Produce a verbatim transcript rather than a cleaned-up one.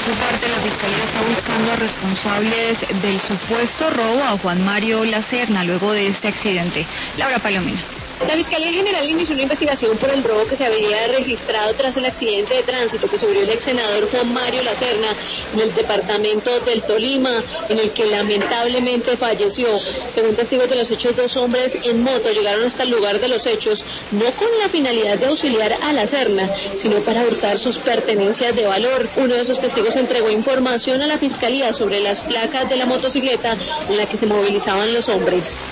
su parte, la Fiscalía está buscando a responsables del supuesto robo a Juan Mario Lacerna luego de este accidente. Laura Palomino. La Fiscalía General inició una investigación por el robo que se habría registrado tras el accidente de tránsito que sufrió el ex senador Juan Mario Lacerna en el departamento del Tolima, en el que lamentablemente falleció. Según testigos de los hechos, dos hombres en moto llegaron hasta el lugar de los hechos, no con la finalidad de auxiliar a Lacerna, sino para hurtar sus pertenencias de valor. Uno de esos testigos entregó información a la Fiscalía sobre las placas de la motocicleta en la que se movilizaban los hombres.